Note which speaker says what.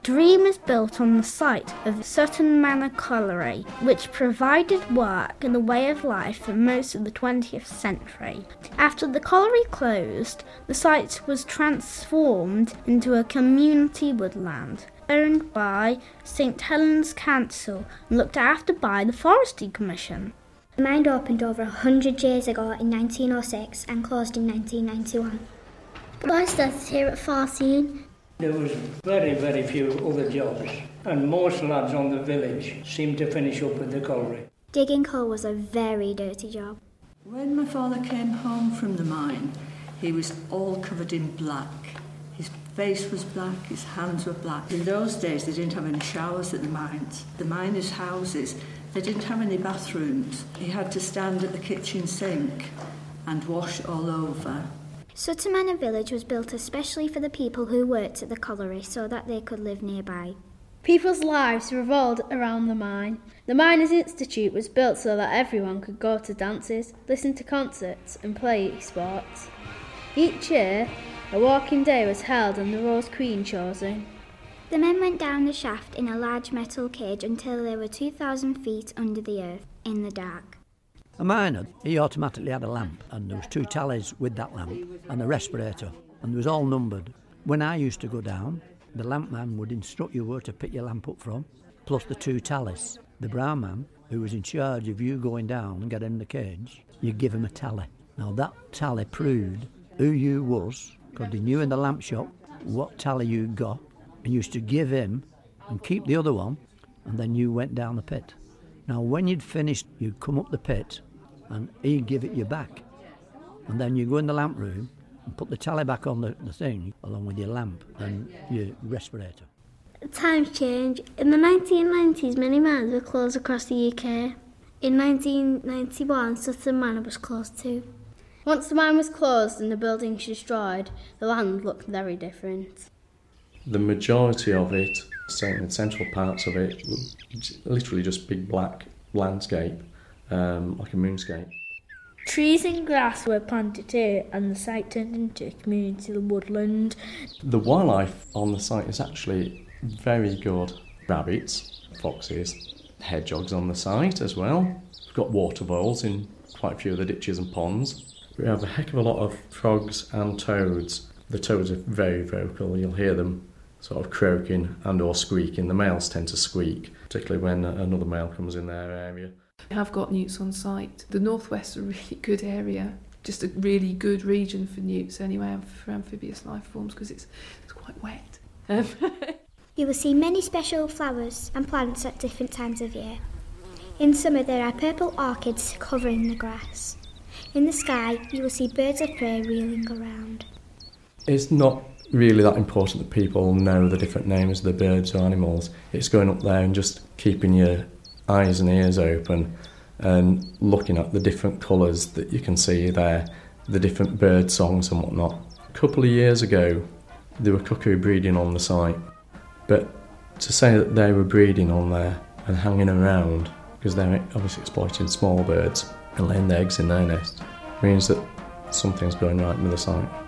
Speaker 1: Dream was built on the site of Sutton Manor Colliery, which provided work and a way of life for most of the 20th century. After the colliery closed, the site was transformed into a community woodland, owned by St Helens Council and looked after by the Forestry Commission.
Speaker 2: The mine opened over 100 years ago in 1906 and closed in 1991. I started here at 14.
Speaker 3: There was very, very few other jobs, and most lads on the village seemed to finish up at the colliery.
Speaker 2: Digging coal was a very dirty job.
Speaker 4: When my father came home from the mine, he was all covered in black. His face was black, his hands were black. In those days, they didn't have any showers at the mines. The miners' houses, they didn't have any bathrooms. He had to stand at the kitchen sink and wash all over.
Speaker 2: Sutton Manor Village was built especially for the people who worked at the colliery so that they could live nearby.
Speaker 5: People's lives revolved around the mine. The Miners' Institute was built so that everyone could go to dances, listen to concerts and play sports. Each year, a walking day was held and the Rose Queen chosen.
Speaker 2: The men went down the shaft in a large metal cage until they were 2,000 feet under the earth, in the dark.
Speaker 6: A miner, he automatically had a lamp, and there was 2 tallies with that lamp and a respirator, and they was all numbered. When I used to go down, the lamp man would instruct you where to pick your lamp up from, plus the 2 tallies. The brown man, who was in charge of you going down and getting in the cage, you give him a tally. Now that tally proved who you was, because they knew in the lamp shop what tally you got, and you used to give him and keep the other one, and then you went down the pit. Now, when you'd finished, you'd come up the pit and he'd give it you back. And then you go in the lamp room and put the tally back on the thing, along with your lamp and your respirator.
Speaker 1: Times change. In the 1990s, many mines were closed across the UK. In 1991, Sutton Manor was closed too.
Speaker 5: Once the mine was closed and the buildings destroyed, the land looked very different.
Speaker 7: The majority of it, certainly the central parts of it, literally just big black landscape, like a moonscape.
Speaker 1: Trees and grass were planted here and the site turned into a community woodland.
Speaker 7: The wildlife on the site is actually very good. Rabbits, foxes, hedgehogs on the site as well. We've got water voles in quite a few of the ditches and ponds. We have a heck of a lot of frogs and toads. The toads are very vocal. You'll hear them sort of croaking and or squeaking. The males tend to squeak, particularly when another male comes in their area.
Speaker 8: We have got newts on site. The northwest is a really good area, just a really good region for newts anyway, and for amphibious life forms, because it's quite wet.
Speaker 2: You will see many special flowers and plants at different times of year. In summer there are purple orchids covering the grass. In the sky you will see birds of prey reeling around.
Speaker 7: It's not really that important that people know the different names of the birds or animals. It's going up there and just keeping your eyes and ears open and looking at the different colours that you can see there, the different bird songs and whatnot. A couple of years ago there were cuckoo breeding on the site, but to say that they were breeding on there and hanging around, because they're obviously exploiting small birds and laying the eggs in their nest, means that something's going right with the site.